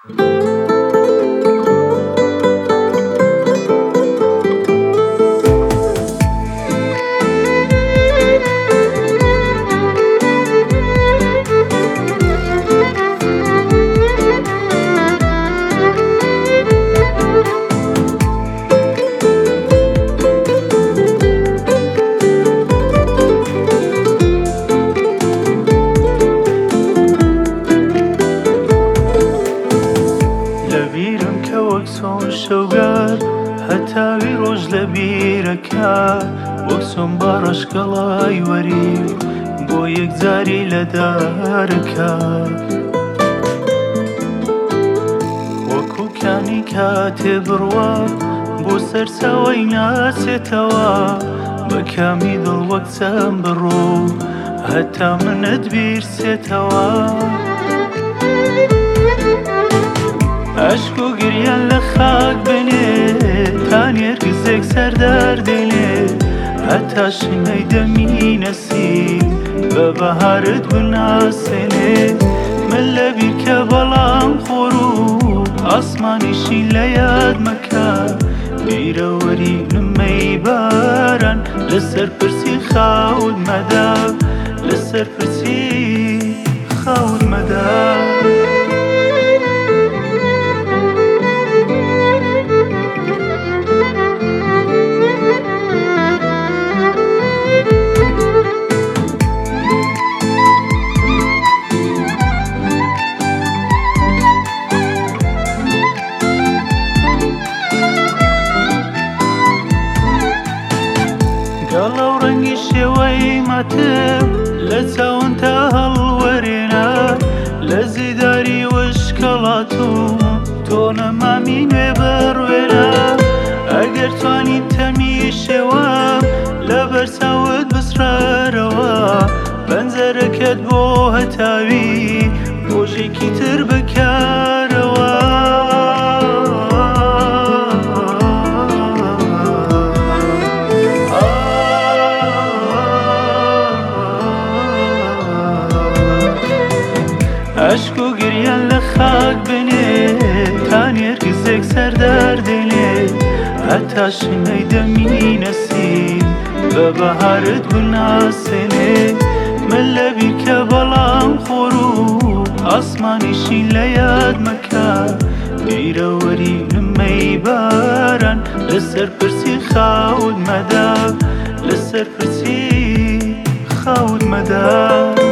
لەبیرم کە وەک چۆن شەوگار هەتاوی ڕۆژ لەبیرەکە وەک چۆن باڕەشکەڵای وەری بۆ یەکجاری لەدارەکە وەکوو کانی کاتێ بڕوا بۆ سەرچاوەی ناچێتەوە بە کامی دڵ وەک چەند بڕۆ هەتا منت بیرسێتەوە عشق و گریان لە خاک بنێ تا نێرگزێک سەردار دێنێ هەتا شنەی دەمی نەسیم بە بەهارت بناسێنێ من لەبیر کە بەڵام خۆر و ئاسمانیشی لە یاد مەکە بیرەوەری نمەی باران لەسەر پرسی خاوت مەدا لەسەر پرسی خاوت مەدا گەڵە و ڕەنگی شێوەی ماتم لە چاوم تا هەڵوەرێنا لە زیداری وشکەڵاتوم تۆ نەمامی نوێ بەڕوێنا ئەگەر توانین تەمی شێوەم لە بەرچاوت بسرارەوە پەنجەرەکەت بۆ هەتاوی ڕۆژێکی تر بکارەوە عشق و گریان لە خاک بنێ تا نێرگزێک سەردار دێنێ هەتا شنەی دەمی نەسیم بە بەهارت بناسێنێ من لەبیر کە بەڵام خۆر و ئاسمانیشی لە یاد مەکە بیرەوەری نمەی باران لەسەر پرسی خاوت مەدا لەسەر پرسی خاوت مەدا